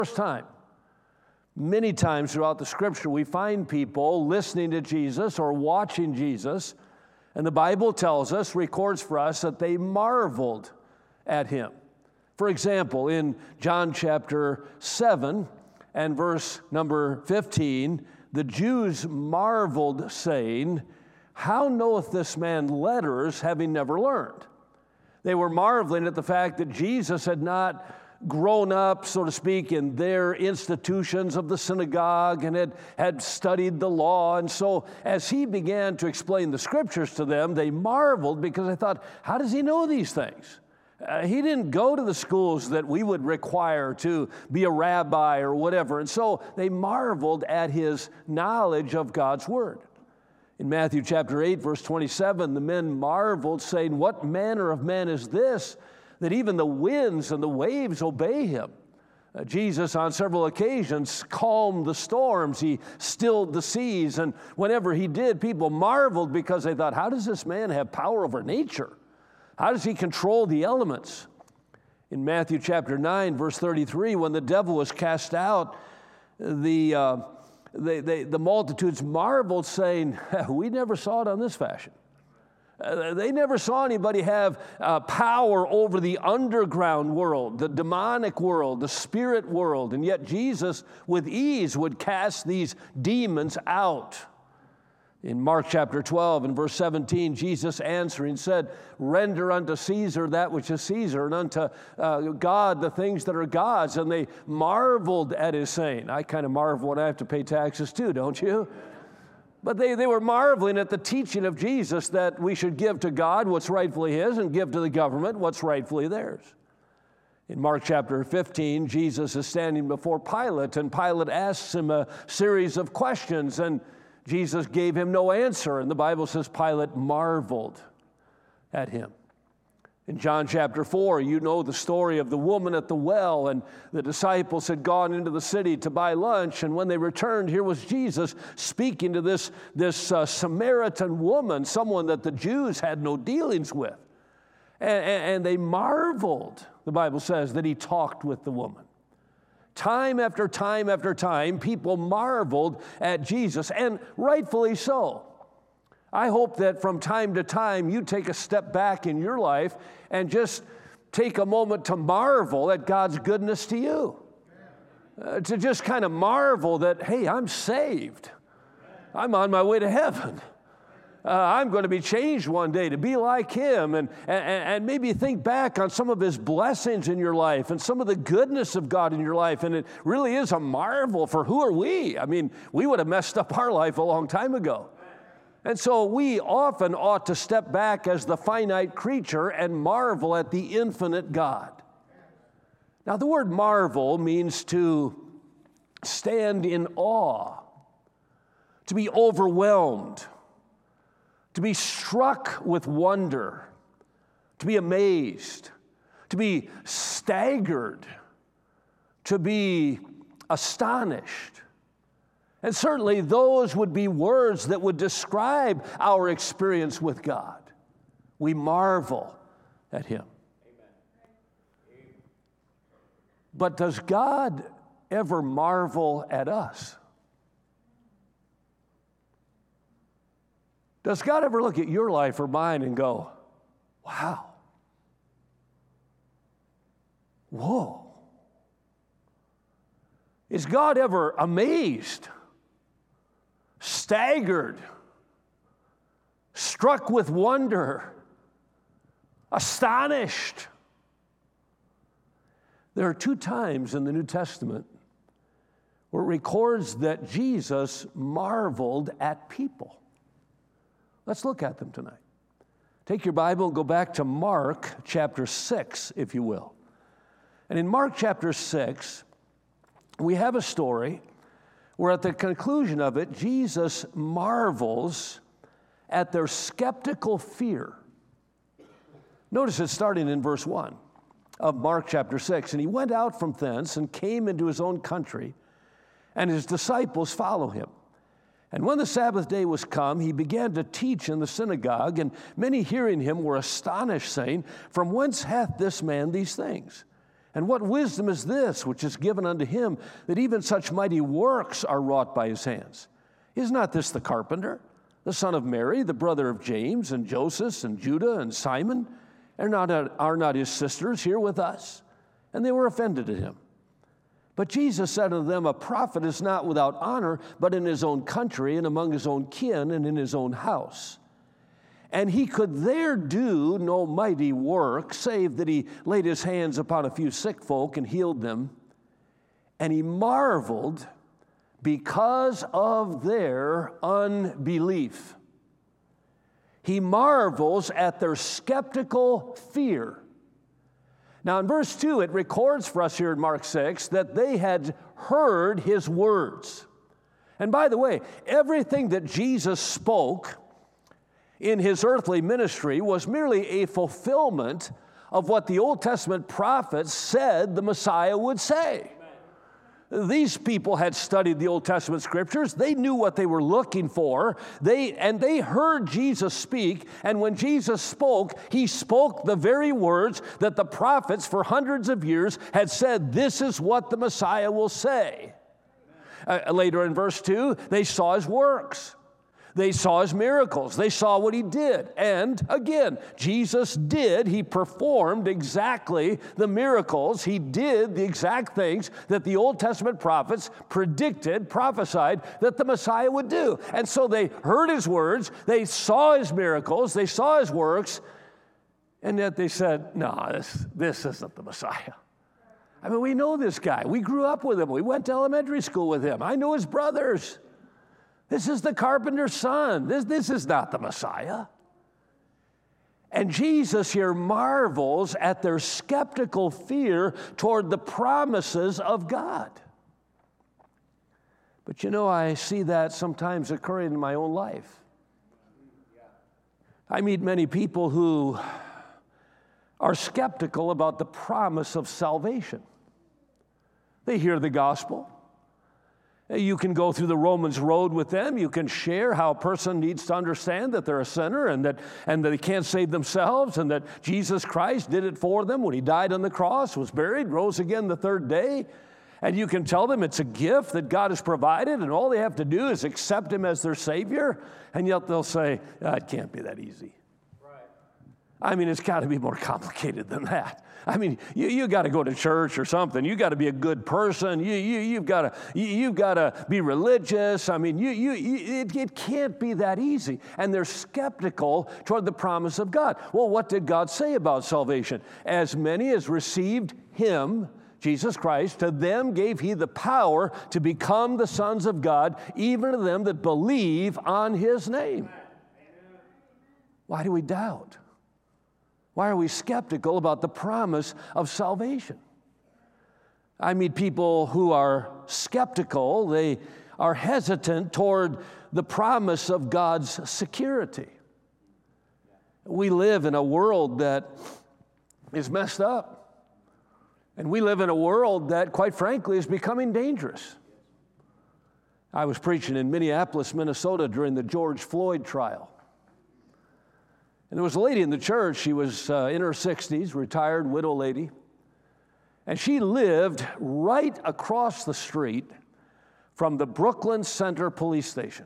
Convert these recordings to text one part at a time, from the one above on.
First time. Many times throughout the Scripture, we find people listening to Jesus or watching Jesus, and the Bible tells us, records for us, that they marveled at him. For example, in John chapter 7 and verse number 15, the Jews marveled, saying, "How knoweth this man letters, having never learned?" They were marveling at the fact that Jesus had not grown up, so to speak, in their institutions of the synagogue and had studied the law. And so as he began to explain the Scriptures to them, they marveled because they thought, how does he know these things? He didn't go to the schools that we would require to be a rabbi or whatever. And so they marveled at his knowledge of God's Word. In Matthew chapter 8, verse 27, the men marveled, saying, "What manner of man is this, that even the winds and the waves obey him?" Jesus, on several occasions, calmed the storms. He stilled the seas. And whenever he did, people marveled because they thought, how does this man have power over nature? How does he control the elements? In Matthew chapter 9, verse 33, when the devil was cast out, the multitudes marveled, saying, "We never saw it on this fashion." They never saw anybody have power over the underground world, the demonic world, the spirit world, and yet Jesus, with ease, would cast these demons out. In Mark chapter 12 and verse 17, Jesus answering said, "Render unto Caesar that which is Caesar, and unto God the things that are God's." And they marveled at his saying. I kind of marvel when I have to pay taxes too, don't you? But they were marveling at the teaching of Jesus that we should give to God what's rightfully his and give to the government what's rightfully theirs. In Mark chapter 15, Jesus is standing before Pilate, and Pilate asks him a series of questions, and Jesus gave him no answer, and the Bible says Pilate marveled at him. In John chapter 4, you know the story of the woman at the well, and the disciples had gone into the city to buy lunch, and when they returned, here was Jesus speaking to this Samaritan woman, someone that the Jews had no dealings with. And they marveled, the Bible says, that he talked with the woman. Time after time after time, people marveled at Jesus, and rightfully so. I hope that from time to time you take a step back in your life and just take a moment to marvel at God's goodness to you. To just kind of marvel that, hey, I'm saved. I'm on my way to heaven. I'm going to be changed one day to be like him, and maybe think back on some of his blessings in your life and some of the goodness of God in your life. And it really is a marvel, for who are we? I mean, we would have messed up our life a long time ago. And so we often ought to step back as the finite creature and marvel at the infinite God. Now, the word marvel means to stand in awe, to be overwhelmed, to be struck with wonder, to be amazed, to be staggered, to be astonished. And certainly those would be words that would describe our experience with God. We marvel at him. Amen. But does God ever marvel at us? Does God ever look at your life or mine and go, wow, whoa? Is God ever amazed, staggered, struck with wonder, astonished? There are two times in the New Testament where it records that Jesus marveled at people. Let's look at them tonight. Take your Bible and go back to Mark chapter 6, if you will. And in Mark chapter 6, we have a story where at the conclusion of it, Jesus marvels at their skeptical fear. Notice it starting in verse 1 of Mark chapter 6. And he went out from thence and came into his own country, and his disciples follow him. And when the Sabbath day was come, he began to teach in the synagogue, and many hearing him were astonished, saying, From whence hath this man these things? And what wisdom is this which is given unto him, that even such mighty works are wrought by his hands? Is not this the carpenter, the son of Mary, the brother of James and Joseph and Judah and Simon? Are not his sisters here with us? And they were offended at him. But Jesus said unto them, a prophet is not without honor, but in his own country and among his own kin and in his own house. And he could there do no mighty work, save that he laid his hands upon a few sick folk and healed them. And he marveled because of their unbelief. He marvels at their skeptical fear. Now in verse 2, it records for us here in Mark 6 that they had heard his words. And by the way, everything that Jesus spoke in his earthly ministry was merely a fulfillment of what the Old Testament prophets said the Messiah would say. These people had studied the Old Testament scriptures. They knew what they were looking for. They heard Jesus speak, and when Jesus spoke, he spoke the very words that the prophets for hundreds of years had said, this is what the Messiah will say. Later in verse 2, they saw his works. They saw his miracles. They saw what he did. And again, Jesus did. He performed exactly the miracles. He did the exact things that the Old Testament prophets predicted, prophesied that the Messiah would do. And so they heard his words. They saw his miracles. They saw his works. And yet they said, no, this isn't the Messiah. I mean, we know this guy. We grew up with him. We went to elementary school with him. I know his brothers. This is the carpenter's son. This is not the Messiah. And Jesus here marvels at their skeptical fear toward the promises of God. But you know, I see that sometimes occurring in my own life. I meet many people who are skeptical about the promise of salvation. They hear the gospel. You can go through the Romans road with them. You can share how a person needs to understand that they're a sinner and that they can't save themselves and that Jesus Christ did it for them when he died on the cross, was buried, rose again the third day. And you can tell them it's a gift that God has provided and all they have to do is accept him as their Savior. And yet they'll say, it can't be that easy. Right. I mean, it's got to be more complicated than that. I mean, you got to go to church or something. You got to be a good person. You've got to be religious. I mean, it can't be that easy. And they're skeptical toward the promise of God. Well, what did God say about salvation? As many as received him, Jesus Christ, to them gave he the power to become the sons of God, even to them that believe on his name. Why do we doubt? Why are we skeptical about the promise of salvation? I meet people who are skeptical. They are hesitant toward the promise of God's security. We live in a world that is messed up. And we live in a world that, quite frankly, is becoming dangerous. I was preaching in Minneapolis, Minnesota during the George Floyd trial. And there was a lady in the church. She was in her 60s, retired widow lady. And she lived right across the street from the Brooklyn Center Police Station.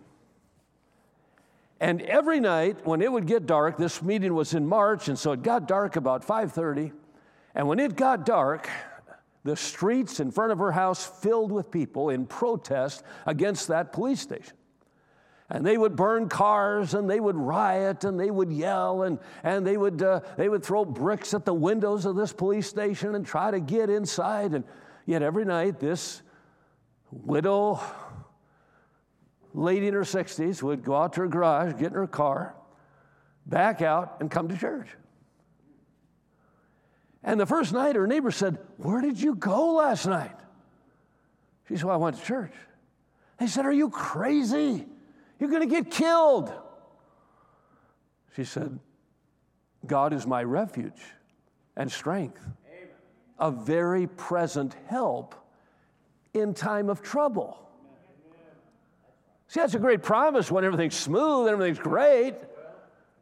And every night when it would get dark, this meeting was in March, and so it got dark about 5:30. And when it got dark, the streets in front of her house filled with people in protest against that police station. And they would burn cars, and they would riot, and they would yell, and they would throw bricks at the windows of this police station and try to get inside. And yet every night, this widow lady in her 60s would go out to her garage, get in her car, back out, and come to church. And the first night, her neighbor said, "Where did you go last night?" She said, "Well, I went to church." They said, "Are you crazy? You're going to get killed." She said, "God is my refuge and strength, Amen. A very present help in time of trouble." Amen. See, that's a great promise when everything's smooth, everything's great.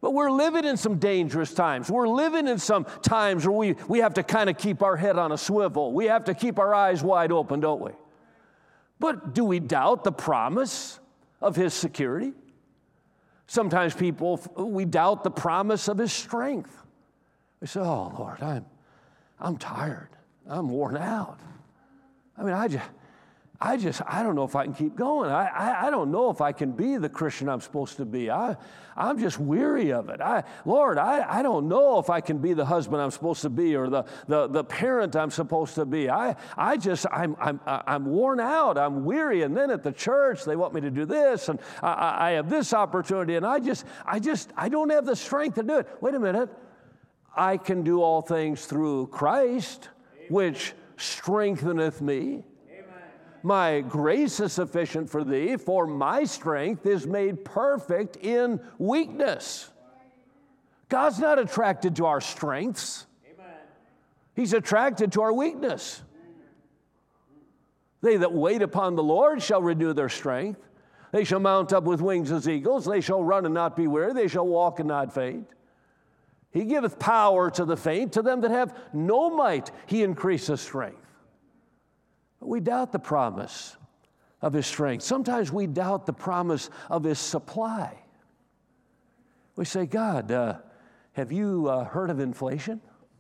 But we're living in some dangerous times. We're living in some times where we have to kind of keep our head on a swivel. We have to keep our eyes wide open, don't we? But do we doubt the promise of His security? Sometimes we doubt the promise of His strength. We say, oh, Lord, I'm tired. I'm worn out. I mean, I don't know if I can keep going. I don't know if I can be the Christian I'm supposed to be. I'm just weary of it. Lord, I don't know if I can be the husband I'm supposed to be or the parent I'm supposed to be. I'm worn out. I'm weary. And then at the church, they want me to do this, and I have this opportunity, and I don't have the strength to do it. Wait a minute. I can do all things through Christ, which strengtheneth me. My grace is sufficient for thee, for my strength is made perfect in weakness. God's not attracted to our strengths. He's attracted to our weakness. They that wait upon the Lord shall renew their strength. They shall mount up with wings as eagles. They shall run and not be weary. They shall walk and not faint. He giveth power to the faint. To them that have no might, He increaseth strength. We doubt the promise of His strength. Sometimes we doubt the promise of His supply. We say, God, have you heard of inflation?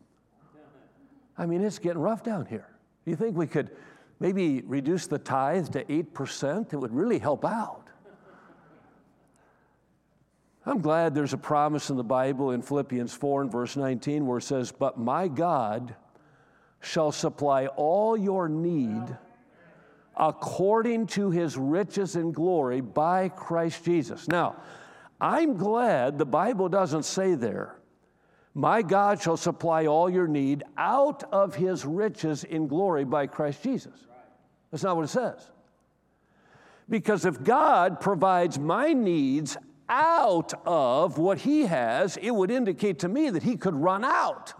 I mean, it's getting rough down here. Do you think we could maybe reduce the tithe to 8%? It would really help out. I'm glad there's a promise in the Bible in Philippians 4 and verse 19 where it says, but my God shall supply all your need according to His riches and glory by Christ Jesus. Now, I'm glad the Bible doesn't say there, my God shall supply all your need out of His riches in glory by Christ Jesus. That's not what it says. Because if God provides my needs out of what He has, it would indicate to me that He could run out.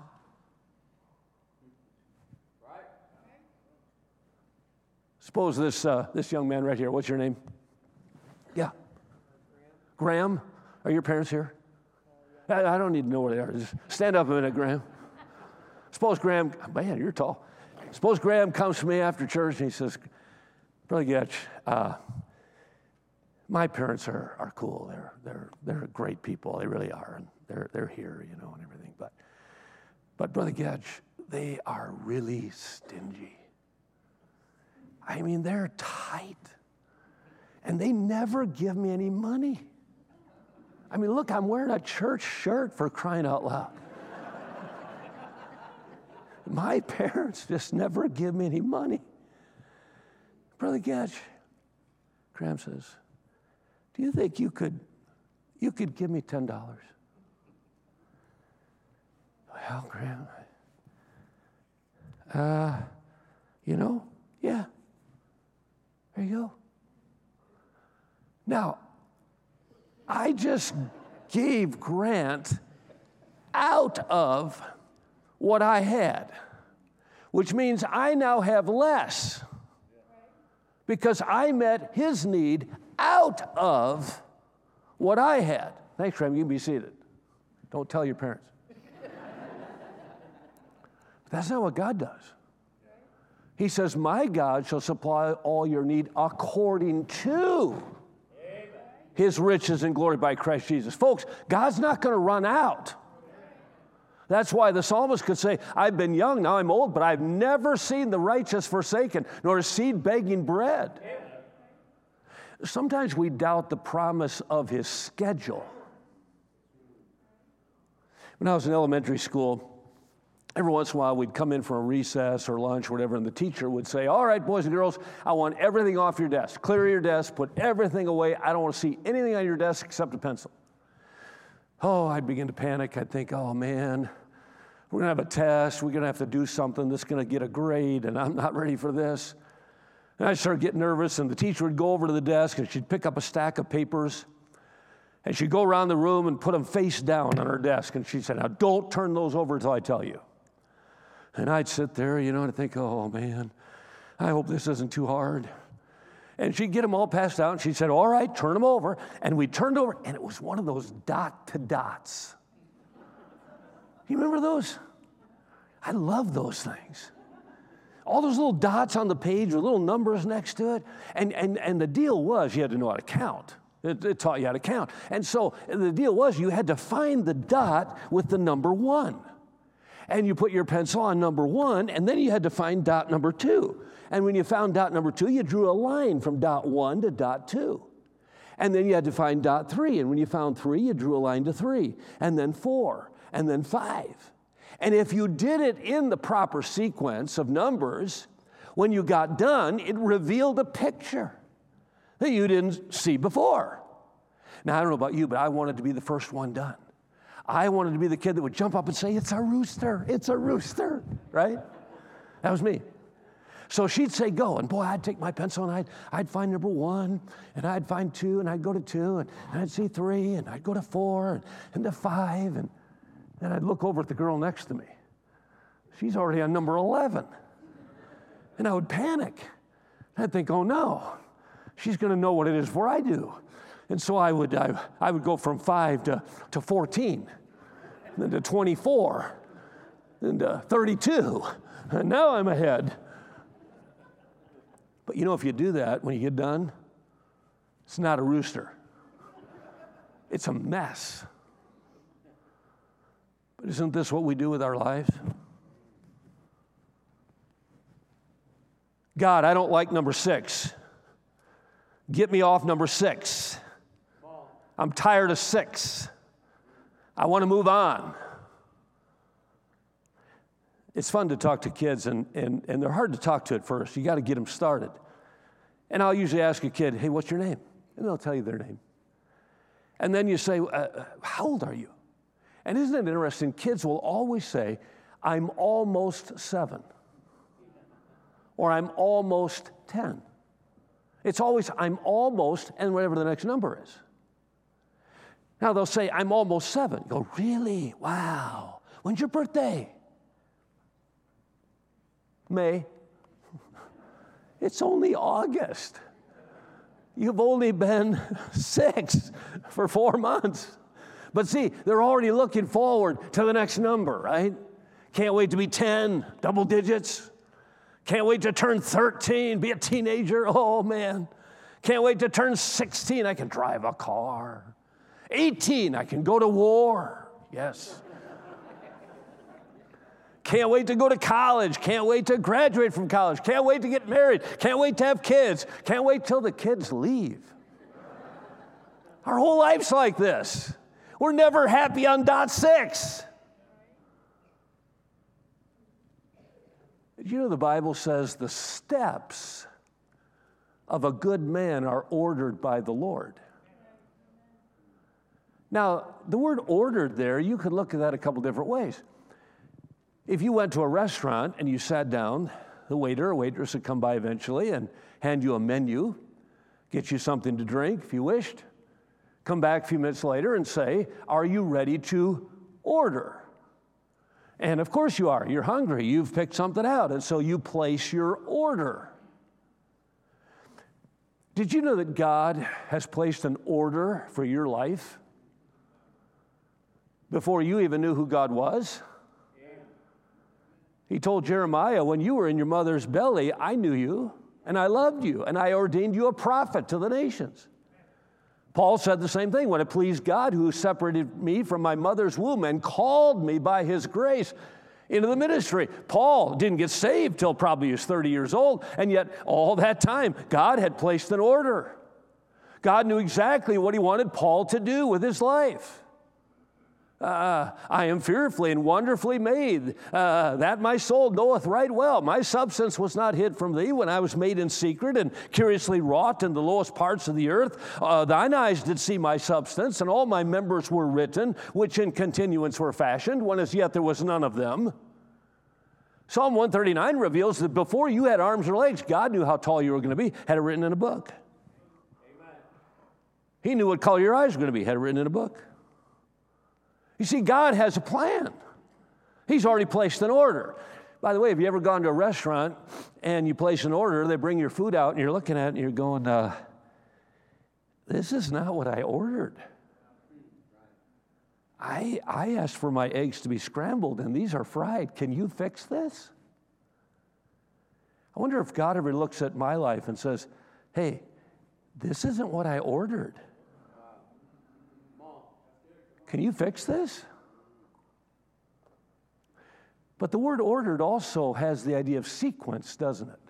Suppose this young man right here, what's your name? Yeah. Graham? Are your parents here? I don't need to know where they are. Just stand up a minute, Graham. Suppose Graham, man, you're tall. Suppose Graham comes to me after church and he says, Brother Getch, my parents are cool. They're great people. They really are. And they're here, you know, and everything. But Brother Getch, they are really stingy. I mean, they're tight. And they never give me any money. I mean, look, I'm wearing a church shirt, for crying out loud. My parents just never give me any money. Brother Getch, Graham says, do you think you could give me $10? Well, Graham, yeah. There you go. Now, I just gave Grant out of what I had, which means I now have less because I met his need out of what I had. Thanks, Graham. You can be seated. Don't tell your parents. But that's not what God does. He says, my God shall supply all your need according to His riches and glory by Christ Jesus. Folks, God's not going to run out. That's why the psalmist could say, I've been young, now I'm old, but I've never seen the righteous forsaken, nor a seed begging bread. Sometimes we doubt the promise of His schedule. When I was in elementary school, every once in a while, we'd come in for a recess or lunch or whatever, and the teacher would say, all right, boys and girls, I want everything off your desk. Clear your desk, put everything away. I don't want to see anything on your desk except a pencil. Oh, I'd begin to panic. I'd think, oh, man, we're going to have a test. We're going to have to do something that's going to get a grade, and I'm not ready for this. And I'd start getting nervous, and the teacher would go over to the desk, and she'd pick up a stack of papers, and she'd go around the room and put them face down on her desk, and she'd say, now, don't turn those over until I tell you. And I'd sit there, and I'd think, oh, man, I hope this isn't too hard. And she'd get them all passed out, and she said, all right, turn them over. And we turned over, and it was one of those dot to dots. You remember those? I love those things. All those little dots on the page with little numbers next to it. And the deal was you had to know how to count. It taught you how to count. And so the deal was you had to find the dot with the number 1. And you put your pencil on number 1, and then you had to find dot number 2. And when you found dot number 2, you drew a line from dot 1 to dot 2. And then you had to find dot 3. And when you found 3, you drew a line to 3. And then 4. And then 5. And if you did it in the proper sequence of numbers, when you got done, it revealed a picture that you didn't see before. Now, I don't know about you, but I wanted to be the first one done. I wanted to be the kid that would jump up and say, it's a rooster, right? That was me. So she'd say, go, and boy, I'd take my pencil and I'd find number 1, and I'd find 2, and I'd go to 2, and I'd see 3, and I'd go to 4, and to 5, and then I'd look over at the girl next to me. She's already on number 11. And I would panic. I'd think, oh no, she's gonna know what it is before I do. And so I would go from 5 to 14, then to 24, then to 32, and now I'm ahead. But you know, if you do that, when you get done, it's not a rooster. It's a mess. But isn't this what we do with our lives? God, I don't like number 6. Get me off number 6. I'm tired of 6. I want to move on. It's fun to talk to kids, and they're hard to talk to at first. You got to get them started. And I'll usually ask a kid, hey, what's your name? And they'll tell you their name. And then you say, how old are you? And isn't it interesting? Kids will always say, I'm almost 7. Or I'm almost 10. It's always, I'm almost, and whatever the next number is. Now they'll say, I'm almost 7. You go, really? Wow. When's your birthday? May. It's only August. You've only been 6 for 4 months. But see, they're already looking forward to the next number, right? Can't wait to be 10, double digits. Can't wait to turn 13, be a teenager. Oh, man. Can't wait to turn 16. I can drive a car. 18, I can go to war. Yes. Can't wait to go to college. Can't wait to graduate from college. Can't wait to get married. Can't wait to have kids. Can't wait till the kids leave. Our whole life's like this. We're never happy on dot 6. You know, the Bible says the steps of a good man are ordered by the Lord. Now, the word ordered there, you could look at that a couple different ways. If you went to a restaurant and you sat down, the waiter or waitress would come by eventually and hand you a menu, get you something to drink if you wished, come back a few minutes later and say, are you ready to order? And of course you are. You're hungry. You've picked something out, and so you place your order. Did you know that God has placed an order for your life before you even knew who God was? He told Jeremiah, when you were in your mother's belly, I knew you, and I loved you, and I ordained you a prophet to the nations. Paul said the same thing. When it pleased God who separated me from my mother's womb and called me by his grace into the ministry. Paul didn't get saved till probably he was 30 years old, and yet all that time, God had placed an order. God knew exactly what he wanted Paul to do with his life. I am fearfully and wonderfully made, that my soul knoweth right well. My substance was not hid from thee when I was made in secret and curiously wrought in the lowest parts of the earth. Thine eyes did see my substance, and all my members were written, which in continuance were fashioned, when as yet there was none of them. Psalm 139 reveals that before you had arms or legs, God knew how tall you were going to be, had it written in a book. Amen. He knew what color your eyes were going to be, had it written in a book. You see, God has a plan. He's already placed an order. By the way, have you ever gone to a restaurant and you place an order, they bring your food out and you're looking at it and you're going, this is not what I ordered. I asked for my eggs to be scrambled and these are fried. Can you fix this? I wonder if God ever looks at my life and says, hey, this isn't what I ordered. Can you fix this? But the word ordered also has the idea of sequence, doesn't it?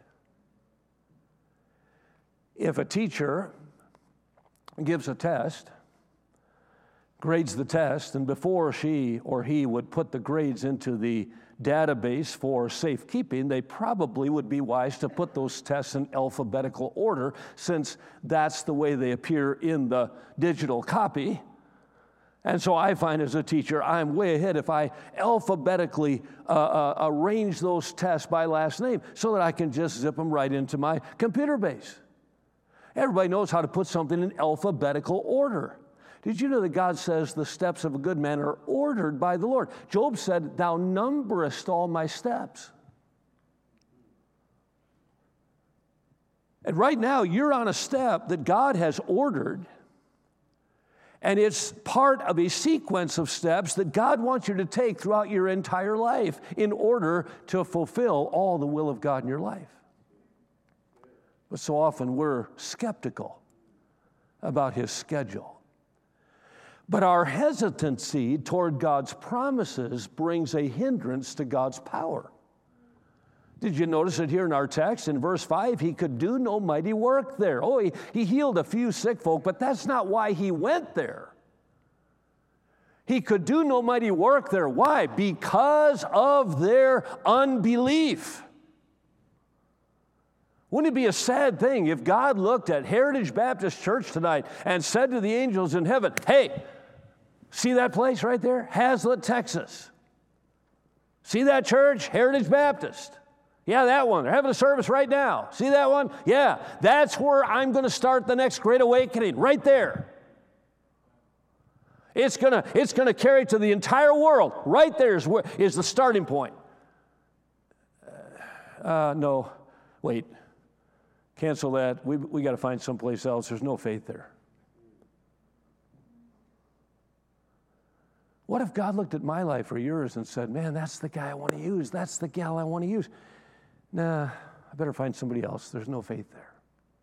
If a teacher gives a test, grades the test, and before she or he would put the grades into the database for safekeeping, they probably would be wise to put those tests in alphabetical order, since that's the way they appear in the digital copy. And so I find as a teacher, I'm way ahead if I alphabetically arrange those tests by last name so that I can just zip them right into my computer base. Everybody knows how to put something in alphabetical order. Did you know that God says the steps of a good man are ordered by the Lord? Job said, thou numberest all my steps. And right now, you're on a step that God has ordered, and it's part of a sequence of steps that God wants you to take throughout your entire life in order to fulfill all the will of God in your life. But so often we're skeptical about His schedule. But our hesitancy toward God's promises brings a hindrance to God's power. Did you notice it here in our text? In verse 5, He could do no mighty work there. Oh, he healed a few sick folk, but that's not why He went there. He could do no mighty work there. Why? Because of their unbelief. Wouldn't it be a sad thing if God looked at Heritage Baptist Church tonight and said to the angels in heaven, hey, see that place right there? Hazlet, Texas. See that church? Heritage Baptist. Yeah, that one. They're having a service right now. See that one? Yeah, that's where I'm going to start the next Great Awakening, right there. It's going to carry to the entire world. Right there is the starting point. No, wait. Cancel that. We got to find someplace else. There's no faith there. What if God looked at my life or yours and said, man, that's the guy I want to use. That's the gal I want to use. Nah, I better find somebody else. There's no faith there.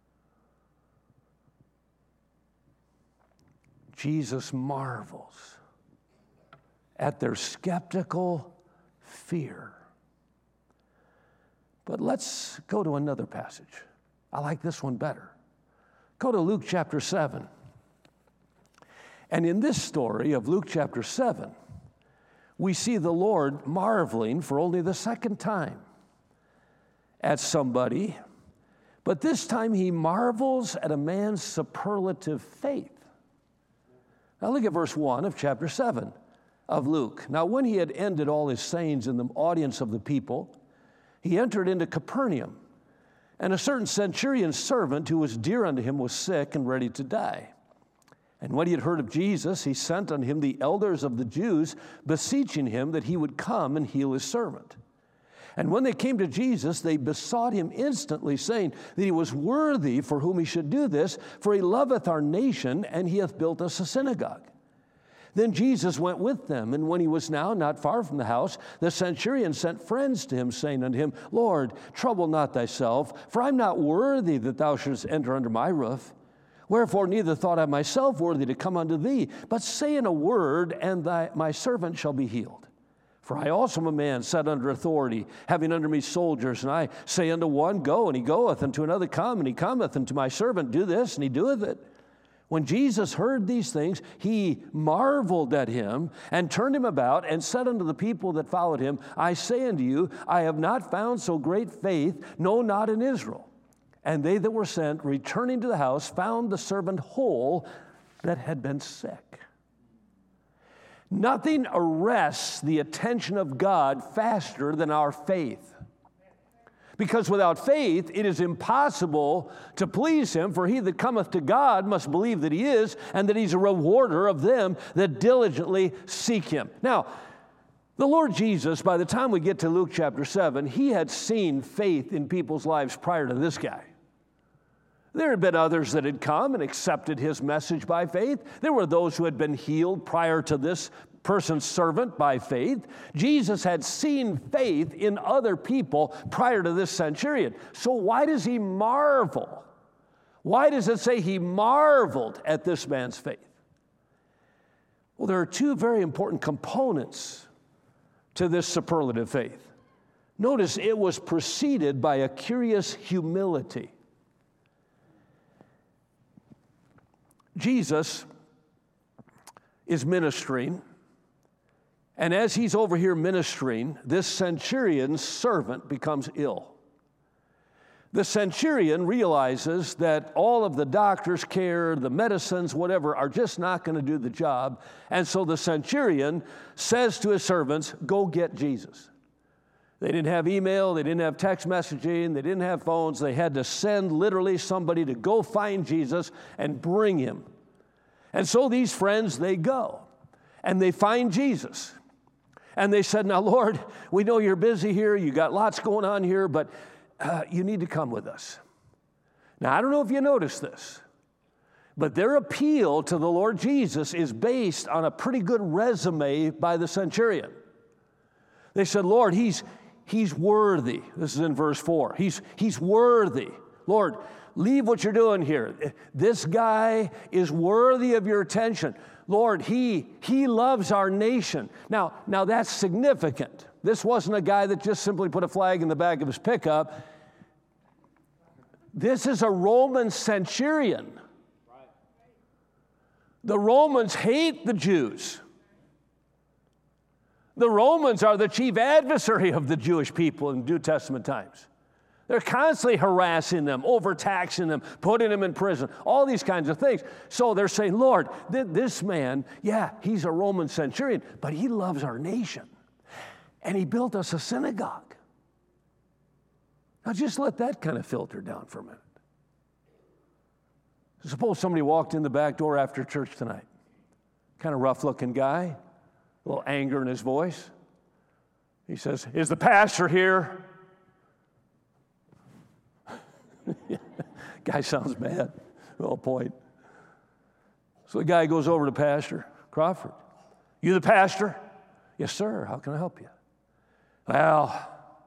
Jesus marvels at their skeptical fear. But let's go to another passage. I like this one better. Go to Luke chapter 7. And in this story of Luke chapter 7, we see the Lord marveling for only the second time at somebody, but this time He marvels at a man's superlative faith. Now look at verse 1 of chapter 7 of Luke. Now when He had ended all His sayings in the audience of the people, He entered into Capernaum, and a certain centurion's servant who was dear unto him was sick and ready to die. And when he had heard of Jesus, he sent unto him the elders of the Jews, beseeching him that he would come and heal his servant. And when they came to Jesus, they besought him instantly, saying that he was worthy for whom he should do this, for he loveth our nation, and he hath built us a synagogue. Then Jesus went with them, and when he was now not far from the house, the centurion sent friends to him, saying unto him, Lord, trouble not thyself, for I am not worthy that thou shouldest enter under my roof. Wherefore neither thought I myself worthy to come unto thee, but say in a word, and my servant shall be healed. For I also am a man set under authority, having under me soldiers, and I say unto one, Go, and he goeth, and to another, Come, and he cometh, and to my servant, Do this, and he doeth it. When Jesus heard these things, he marveled at him, and turned him about, and said unto the people that followed him, I say unto you, I have not found so great faith, no, not in Israel. And they that were sent, returning to the house, found the servant whole that had been sick. Nothing arrests the attention of God faster than our faith. Because without faith, it is impossible to please him, for he that cometh to God must believe that he is, and that he's a rewarder of them that diligently seek him. Now, The Lord Jesus, by the time we get to Luke chapter 7, he had seen faith in people's lives prior to this guy. There had been others that had come and accepted his message by faith. There were those who had been healed prior to this person's servant by faith. Jesus had seen faith in other people prior to this centurion. So why does he marvel? Why does it say he marveled at this man's faith? Well, there are two very important components to this superlative faith. Notice it was preceded by a curious humility. Jesus is ministering, and as he's over here ministering, this centurion's servant becomes ill. The centurion realizes that all of the doctor's care, the medicines, whatever, are just not going to do the job. And so the centurion says to his servants, go get Jesus. They didn't have email, they didn't have text messaging, they didn't have phones. They had to send literally somebody to go find Jesus and bring him. And so these friends, they go and they find Jesus. And they said, now, Lord, we know you're busy here. You got lots going on here, but you need to come with us. Now, I don't know if you noticed this, but their appeal to the Lord Jesus is based on a pretty good resume by the centurion. They said, Lord, he's worthy. This is in verse 4. He's worthy. Lord, leave what you're doing here. This guy is worthy of your attention. Lord, he loves our nation. Now that's significant. This wasn't a guy that just simply put a flag in the back of his pickup. This is a Roman centurion. The Romans hate the Jews. The Romans are the chief adversary of the Jewish people in New Testament times. They're constantly harassing them, overtaxing them, putting them in prison, all these kinds of things. So they're saying, Lord, this man, yeah, he's a Roman centurion, but he loves our nation. And he built us a synagogue. Now just let that kind of filter down for a minute. Suppose somebody walked in the back door after church tonight. Kind of rough-looking guy, a little anger in his voice. He says, is the pastor here? Guy sounds mad. Well, point. So the guy goes over to Pastor Crawford. You the pastor? Yes, sir. How can I help you? Well,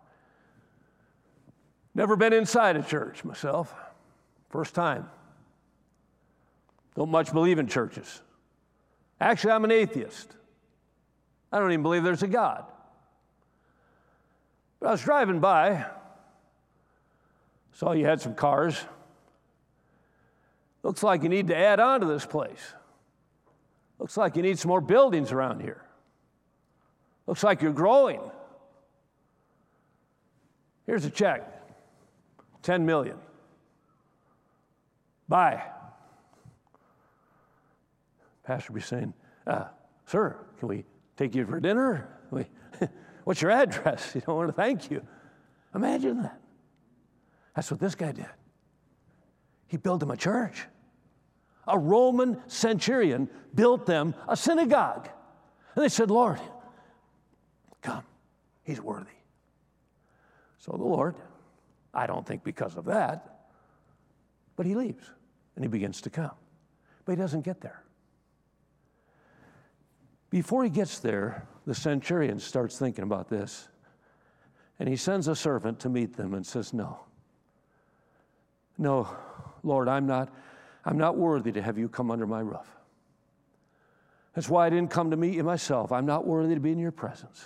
never been inside a church myself. First time. Don't much believe in churches. Actually, I'm an atheist. I don't even believe there's a God. But I was driving by, saw you had some cars. Looks like you need to add on to this place. Looks like you need some more buildings around here. Looks like you're growing. Here's a check, $10 million. Bye. Pastor would be saying, sir, can we take you for dinner? What's your address? You don't want to thank you. Imagine that. That's what this guy did. He built them a church. A Roman centurion built them a synagogue. And they said, Lord, come, he's worthy. So the Lord, I don't think because of that, but he leaves and he begins to come. But he doesn't get there. Before he gets there, the centurion starts thinking about this. And he sends a servant to meet them and says, no, Lord, I'm not worthy to have you come under my roof. That's why I didn't come to meet you myself. I'm not worthy to be in your presence.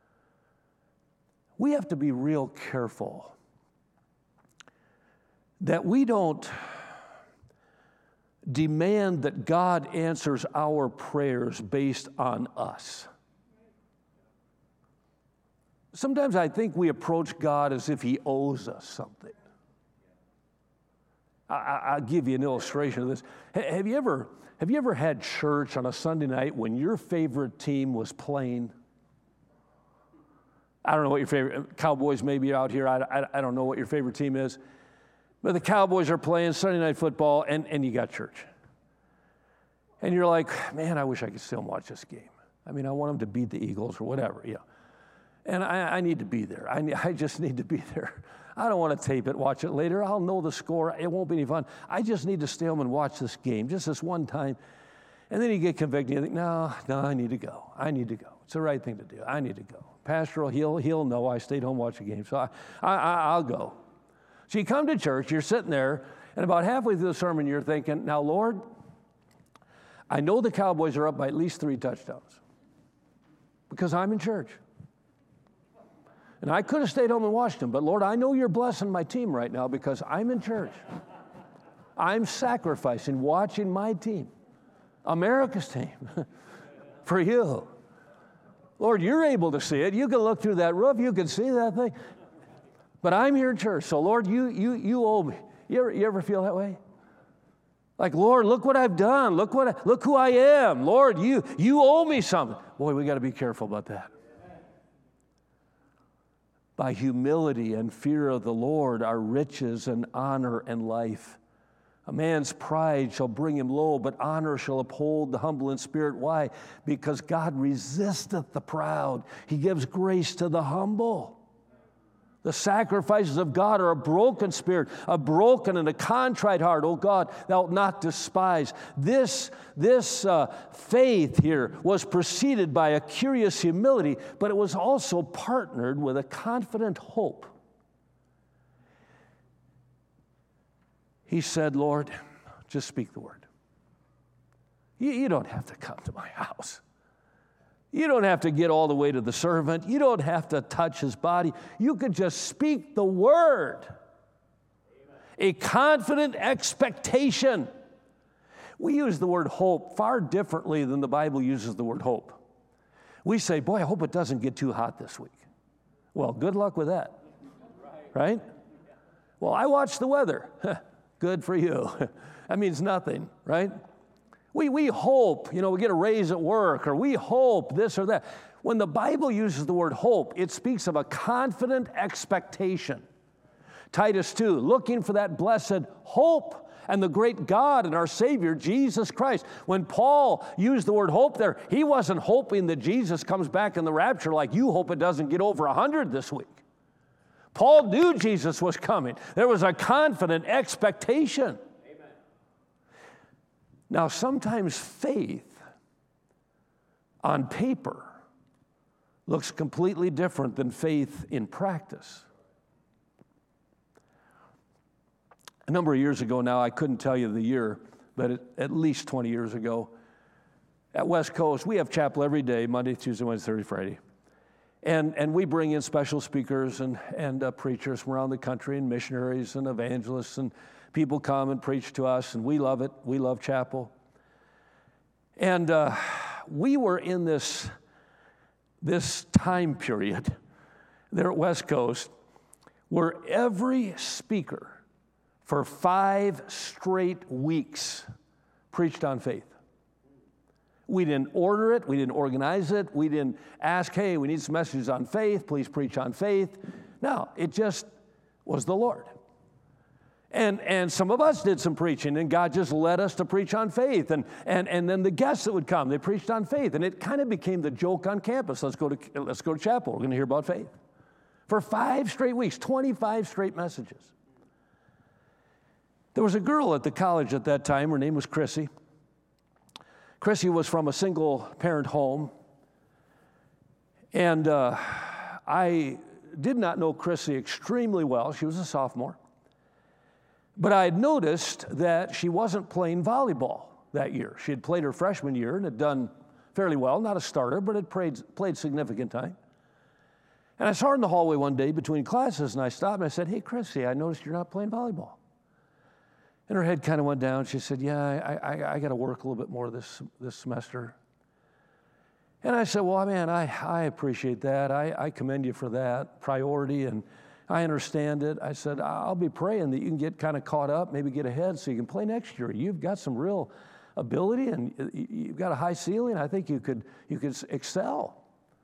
We have to be real careful that we don't demand that God answers our prayers based on us. Sometimes I think we approach God as if he owes us something. I'll give you an illustration of this. Have you ever had church on a Sunday night when your favorite team was playing? I don't know what your favorite, Cowboys maybe out here. I don't know what your favorite team is. But the Cowboys are playing Sunday night football, and you got church. And you're like, man, I wish I could still watch this game. I mean, I want them to beat the Eagles or whatever. Yeah. And I need to be there. I just need to be there. I don't want to tape it, watch it later. I'll know the score. It won't be any fun. I just need to stay home and watch this game, just this one time. And then you get convicted. You think, no, I need to go. I need to go. It's the right thing to do. I need to go. Pastor, he'll know I stayed home watching the game, so I'll go. So you come to church, you're sitting there, and about halfway through the sermon, you're thinking, now, Lord, I know the Cowboys are up by at least 3 touchdowns because I'm in church. And I could have stayed home and watched them, but Lord, I know you're blessing my team right now because I'm in church. I'm sacrificing watching my team, America's team, for you. Lord, you're able to see it. You can look through that roof. You can see that thing. But I'm here in church, so Lord, you owe me. You ever feel that way? Like, Lord, look what I've done. Look who I am. Lord, you owe me something. Boy, we got to be careful about that. By humility and fear of the Lord are riches and honor and life. A man's pride shall bring him low, but honor shall uphold the humble in spirit. Why? Because God resisteth the proud. He gives grace to the humble. The sacrifices of God are a broken spirit, a broken and a contrite heart. Oh God, thou wilt not despise. This faith here was preceded by a curious humility, but it was also partnered with a confident hope. He said, Lord, just speak the word. You don't have to come to my house. You don't have to get all the way to the servant. You don't have to touch his body. You could just speak the word. Amen. A confident expectation. We use the word hope far differently than the Bible uses the word hope. We say, boy, I hope it doesn't get too hot this week. Well, good luck with that. Right? Well, I watch the weather. Good for you. That means nothing, right? We hope, we get a raise at work, or we hope this or that. When the Bible uses the word hope, it speaks of a confident expectation. Titus 2, looking for that blessed hope and the great God and our Savior, Jesus Christ. When Paul used the word hope there, he wasn't hoping that Jesus comes back in the rapture like you hope it doesn't get over 100 this week. Paul knew Jesus was coming. There was a confident expectation. Amen. Now, sometimes faith on paper looks completely different than faith in practice. A number of years ago now, I couldn't tell you the year, but at least 20 years ago, at West Coast, we have chapel every day, Monday, Tuesday, Wednesday, Thursday, Friday. And we bring in special speakers and preachers from around the country, and missionaries and evangelists, and people come and preach to us, and we love it. We love chapel. And we were in this time period there at West Coast where every speaker for 5 straight weeks preached on faith. We didn't order it. We didn't organize it. We didn't ask, hey, we need some messages on faith. Please preach on faith. No, it just was the Lord. And some of us did some preaching, and God just led us to preach on faith. And then the guests that would come, they preached on faith. And it kind of became the joke on campus. Let's go to chapel. We're going to hear about faith. For 5 straight weeks, 25 straight messages. There was a girl at the college at that time. Her name was Chrissy. Chrissy was from a single-parent home, and I did not know Chrissy extremely well. She was a sophomore. But I had noticed that she wasn't playing volleyball that year. She had played her freshman year and had done fairly well, not a starter, but had played significant time. And I saw her in the hallway one day between classes, and I stopped and I said, hey, Chrissy, I noticed you're not playing volleyball. And her head kind of went down. She said, yeah, I got to work a little bit more this semester. And I said, well, man, I appreciate that. I commend you for that priority, and I understand it. I said, I'll be praying that you can get kind of caught up, maybe get ahead so you can play next year. You've got some real ability, and you've got a high ceiling. I think you could excel.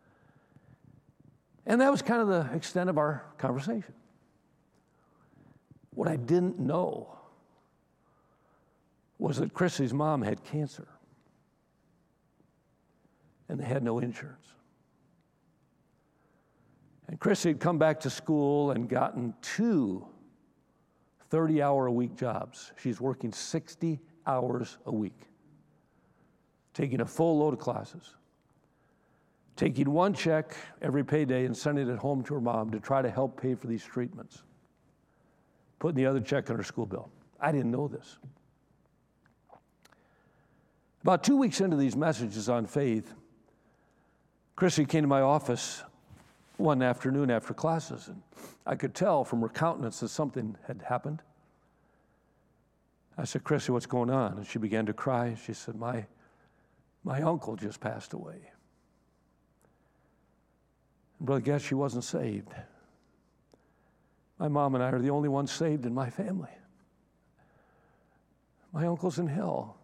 And that was kind of the extent of our conversation. What I didn't know was that Chrissy's mom had cancer, and they had no insurance. And Chrissy had come back to school and gotten 2 30-hour-a-week jobs. She's working 60 hours a week, taking a full load of classes, taking one check every payday and sending it home to her mom to try to help pay for these treatments, putting the other check on her school bill. I didn't know this. About 2 weeks into these messages on faith, Chrissy came to my office one afternoon after classes, and I could tell from her countenance that something had happened. I said, "Chrissy, what's going on?" And she began to cry. She said, my uncle just passed away. And Brother Guess, she wasn't saved. My mom and I are the only ones saved in my family. My uncle's in hell.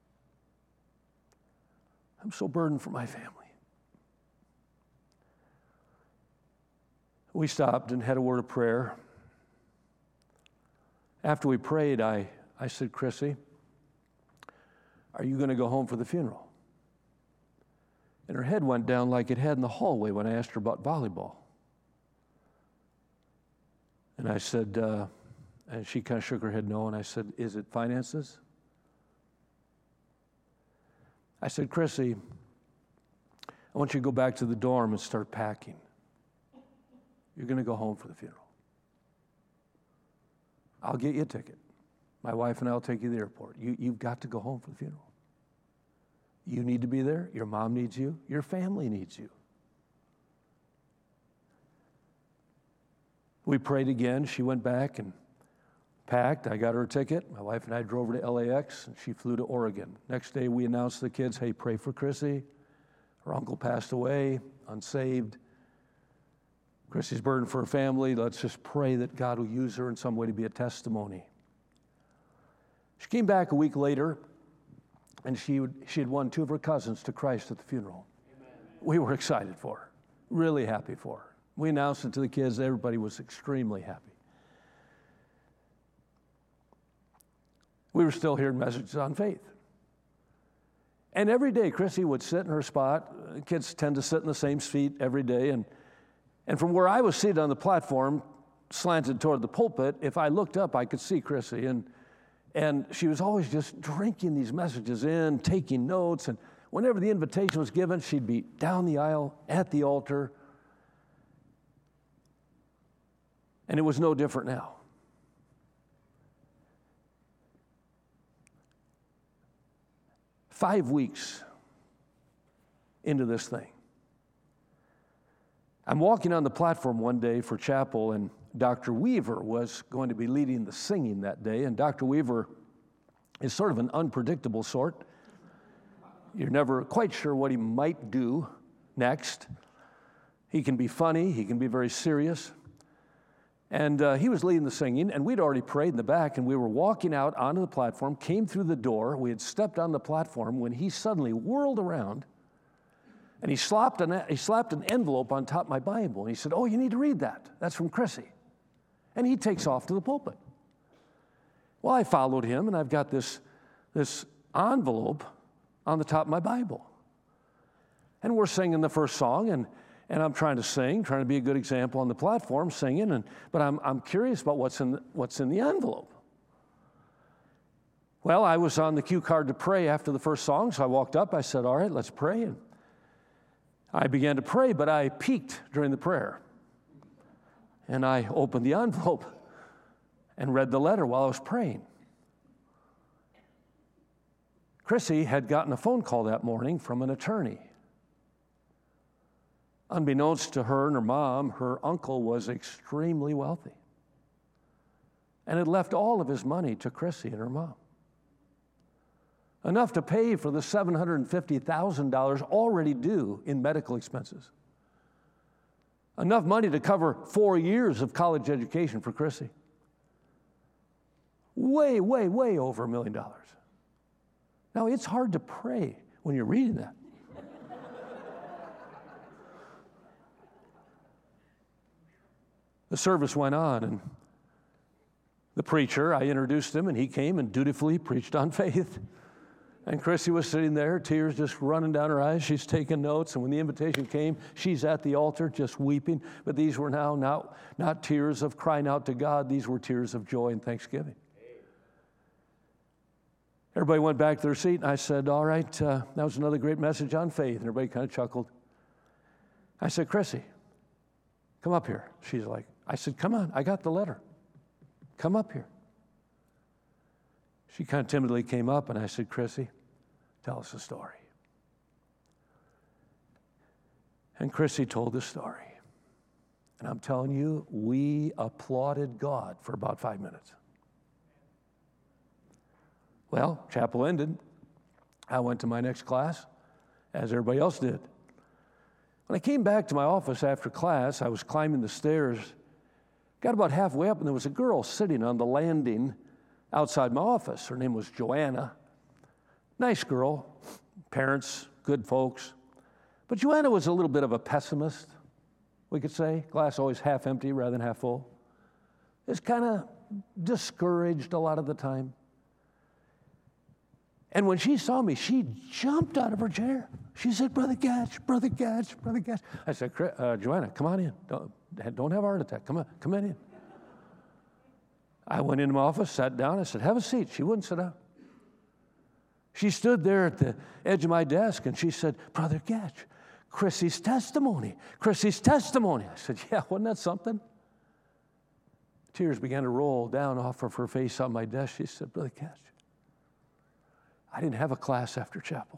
I'm so burdened for my family. We stopped and had a word of prayer. After we prayed, I said, "Chrissy, are you going to go home for the funeral?" And her head went down like it had in the hallway when I asked her about volleyball. And I said, and she kind of shook her head no, and I said, "Is it finances?" I said, "Chrissy, I want you to go back to the dorm and start packing. You're going to go home for the funeral. I'll get you a ticket. My wife and I will take you to the airport. You've got to go home for the funeral. You need to be there. Your mom needs you. Your family needs you." We prayed again. She went back and packed. I got her a ticket. My wife and I drove her to LAX, and she flew to Oregon. Next day, we announced to the kids, "Hey, pray for Chrissy. Her uncle passed away, unsaved. Chrissy's burdened for her family. Let's just pray that God will use her in some way to be a testimony." She came back a week later, and she had won 2 of her cousins to Christ at the funeral. Amen. We were excited for her, really happy for her. We announced it to the kids. Everybody was extremely happy. We were still hearing messages on faith. And every day, Chrissy would sit in her spot. Kids tend to sit in the same seat every day. And from where I was seated on the platform, slanted toward the pulpit, if I looked up, I could see Chrissy. And she was always just drinking these messages in, taking notes. And whenever the invitation was given, she'd be down the aisle at the altar. And it was no different now. Five weeks into this thing, I'm walking on the platform one day for chapel, and Dr. Weaver was going to be leading the singing that day. And Dr. Weaver is sort of an unpredictable sort. You're never quite sure what he might do next. He can be funny. He can be very serious. And he was leading the singing, and we'd already prayed in the back, and we were walking out onto the platform, came through the door. We had stepped on the platform when he suddenly whirled around, and he slapped an envelope on top of my Bible, and he said, "Oh, you need to read that. That's from Chrissy." And he takes off to the pulpit. Well, I followed him, and I've got this envelope on the top of my Bible. And we're singing the first song, and I'm trying to sing, trying to be a good example on the platform, singing, but I'm curious about what's in the envelope. Well, I was on the cue card to pray after the first song, so I walked up. I said, "All right, let's pray." And I began to pray, but I peeked during the prayer. And I opened the envelope and read the letter while I was praying. Chrissy had gotten a phone call that morning from an attorney. Unbeknownst to her and her mom, her uncle was extremely wealthy and had left all of his money to Chrissy and her mom. Enough to pay for the $750,000 already due in medical expenses. Enough money to cover 4 years of college education for Chrissy. Way, way, way over $1 million. Now, it's hard to pray when you're reading that. The service went on, and the preacher, I introduced him, and he came and dutifully preached on faith. And Chrissy was sitting there, tears just running down her eyes. She's taking notes. And when the invitation came, she's at the altar just weeping. But these were now not tears of crying out to God. These were tears of joy and thanksgiving. Everybody went back to their seat, and I said, all right, that was another great message on faith. And everybody kind of chuckled. I said, Chrissy, come up here. She's like, I said, come on, I got the letter. Come up here. She kind of timidly came up, and I said, Chrissy, tell us a story. And Chrissy told the story. And I'm telling you, we applauded God for about 5 minutes. Well, chapel ended. I went to my next class, as everybody else did. When I came back to my office after class, I was climbing the stairs, got about halfway up, and there was a girl sitting on the landing outside my office. Her name was Joanna. Nice girl, parents, good folks. But Joanna was a little bit of a pessimist, we could say. Glass always half empty rather than half full. It's kind of discouraged a lot of the time. And when she saw me, she jumped out of her chair. She said, Brother Gatch, Brother Gatch, Brother Gatch. I said, Joanna, come on in. Don't have a heart attack. Come on in. I went into my office, sat down. I said, have a seat. She wouldn't sit down. She stood there at the edge of my desk, and she said, Brother Gatch, Chrissy's testimony. Chrissy's testimony. I said, yeah, wasn't that something? Tears began to roll down off of her face on my desk. She said, Brother Gatch, I didn't have a class after chapel.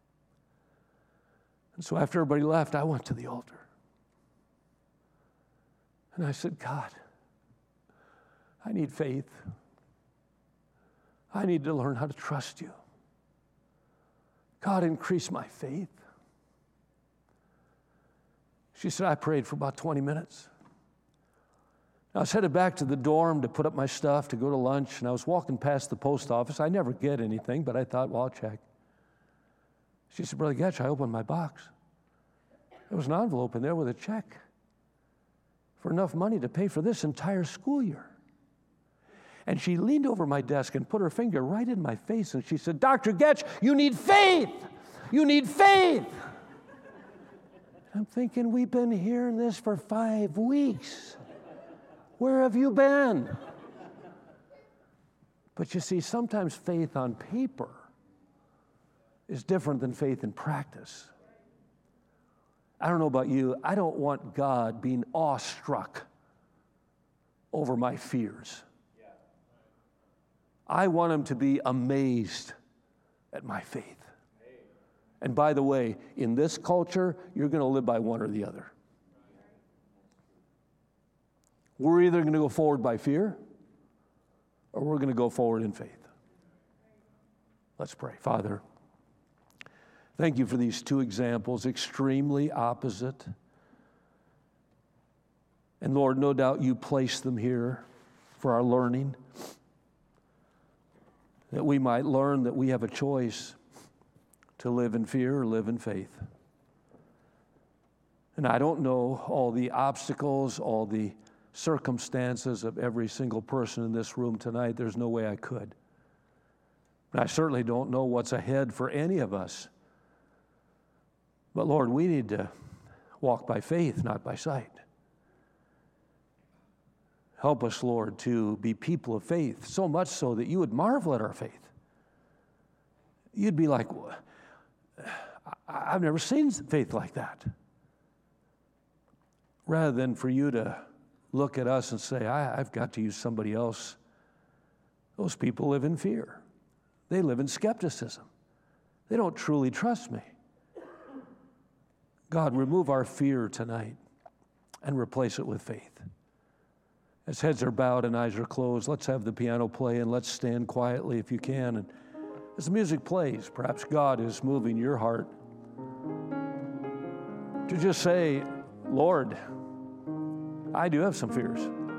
And so after everybody left, I went to the altar. And I said, God, I need faith. I need to learn how to trust you. God, increase my faith. She said, I prayed for about 20 minutes. I was headed back to the dorm to put up my stuff to go to lunch, and I was walking past the post office. I never get anything, but I thought, well, I'll check. She said, Brother Gatch, I opened my box. There was an envelope in there with a check for enough money to pay for this entire school year. And she leaned over my desk and put her finger right in my face, and she said, Dr. Gatch, you need faith. You need faith. I'm thinking, we've been hearing this for 5 weeks. Where have you been? But you see, sometimes faith on paper is different than faith in practice. I don't know about you. I don't want God being awestruck over my fears. I want him to be amazed at my faith. And by the way, in this culture, you're going to live by one or the other. We're either going to go forward by fear, or we're going to go forward in faith. Let's pray. Father, thank you for these 2 examples, extremely opposite. And Lord, no doubt you placed them here for our learning, that we might learn that we have a choice to live in fear or live in faith. And I don't know all the obstacles, all the circumstances of every single person in this room tonight. There's no way I could. And I certainly don't know what's ahead for any of us. But Lord, we need to walk by faith, not by sight. Help us, Lord, to be people of faith, so much so that you would marvel at our faith. You'd be like, I've never seen faith like that. Rather than for you to look at us and say, I've got to use somebody else. Those people live in fear. They live in skepticism. They don't truly trust me. God, remove our fear tonight and replace it with faith. As heads are bowed and eyes are closed, let's have the piano play, and let's stand quietly if you can. And as the music plays, perhaps God is moving your heart to just say, Lord, I do have some fears.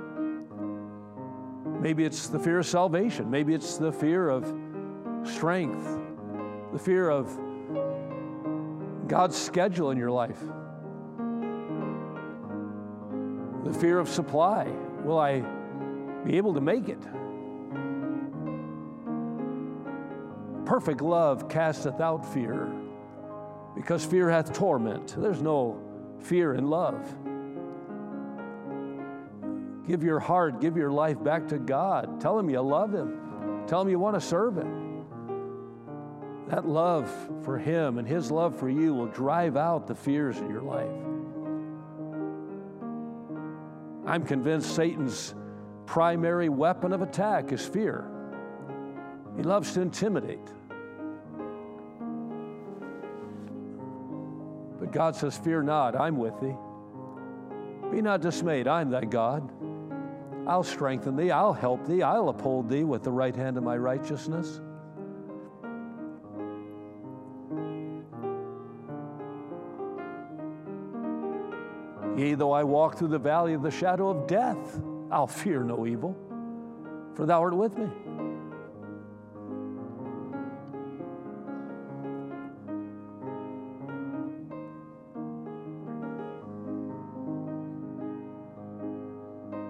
Maybe it's the fear of salvation. Maybe it's the fear of strength, the fear of God's schedule in your life, the fear of supply. Will I be able to make it? Perfect love casteth out fear, because fear hath torment. There's no fear in love. Give your heart, give your life back to God. Tell Him you love Him. Tell Him you want to serve Him. That love for Him and His love for you will drive out the fears in your life. I'm convinced Satan's primary weapon of attack is fear. He loves to intimidate. But God says, fear not, I'm with thee. Be not dismayed, I'm thy God. I'll strengthen thee, I'll help thee, I'll uphold thee with the right hand of my righteousness. Yea, though I walk through the valley of the shadow of death, I'll fear no evil, for thou art with me.